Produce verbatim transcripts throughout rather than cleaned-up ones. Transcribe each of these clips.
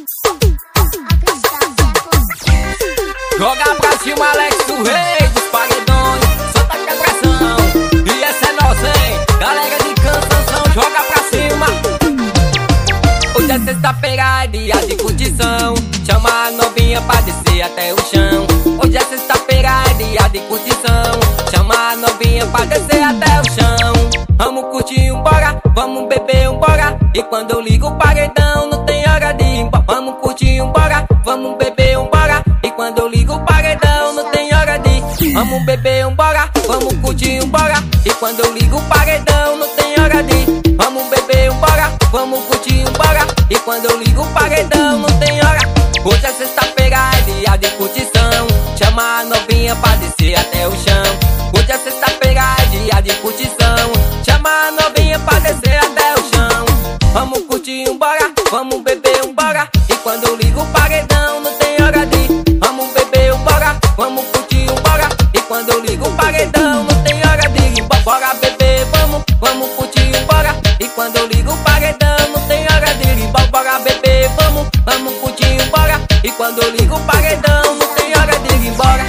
Joga pra cima, Alex, o rei dos paredões. Solta a pressão, e essa é nossa, hein? Galera de canção, joga pra cima. Hoje é sexta-feira, é dia de curtição. Chama a novinha pra descer até o chão. Hoje é sexta-feira, é dia de curtição. Chama a novinha pra descer até o chão. Vamos curtir, bora, vamos beber, bora. E quando eu ligo o paredão, não tem hora de ir embora. Vamos curtir, bora, vamos beber, bora. E quando eu ligo o paredão, não tem hora de ir. Vamos beber, bora, vamos curtir, bora. E quando eu ligo o paredão, não tem hora de ir. Vamos beber, bora, vamos curtir, bora. E quando eu ligo o paredão, não tem hora. Hoje é sexta-feira, é dia de curtição. Chama a novinha pra descer até o chão. Hoje é sexta-feira, é dia de curtição. Chama a novinha pra descer até o chão. Vamos curtir, bora, vamos beber, bora. E quando eu ligo o paredão, não tem hora de ir. Vamos beber, bora, vamos curtir, bora. E quando eu ligo o paredão, não tem hora de ir. Bora beber, vamos, vamos curtir, bora. E quando eu ligo o paredão, não tem hora de ir. Bora beber, vamos, vamos curtir, bora. E quando eu ligo o paredão, não tem hora de ir embora.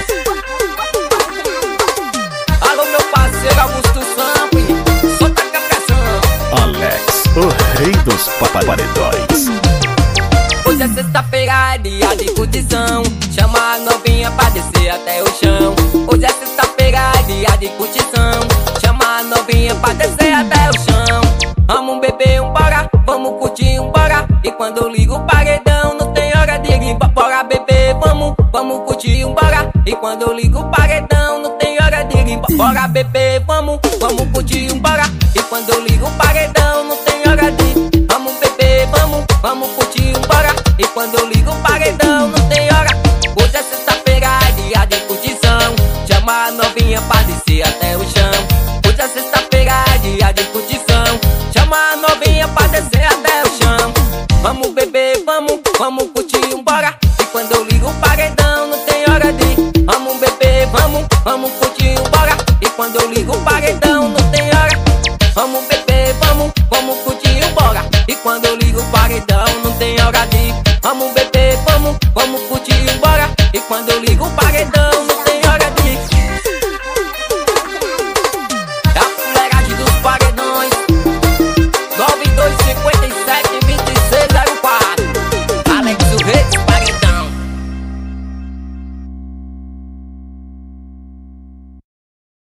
Alô, meu parceiro Augusto Samp, solta a pressão. Alex, o rei dos paredões. Hoje é sexta-feira, é dia de curtição. Chama a novinha pra descer até o chão. Hoje é sexta-feira, é dia de curtição. Chama a novinha pra descer até o chão. Vamos beber, bora, vamos curtir, bora. E quando eu ligo o paredão, não tem hora de ir. Bora beber, vamos, vamos curtir, bora. E quando eu ligo o paredão, não tem hora de ir. Bora beber, vamos, vamos curtir, bora. E quando eu ligo o paredão, não tem hora de ir. Vamos beber, vamos, vamos curtir, bora. E quando eu ligo o paredão, não tem hora. Hoje é sexta-feira, é dia de curtição. Chama a novinha pra descer até o chão. Hoje é sexta-feira, é dia de curtição. Chama a novinha pra descer até o chão. Vamos beber, vamos, vamos curtir, bora. E quando eu ligo o paredão, não tem hora de ir. Vamos beber, vamos, vamos curtir, bora. E quando eu ligo o paredão, não tem hora. Vamos beber, vamos, vamos curtir, bora. E quando eu ligo o paredão, não tem hora de ir. Vamos beber, vamos, vamos curtir, bora. E quando eu ligo o paredão,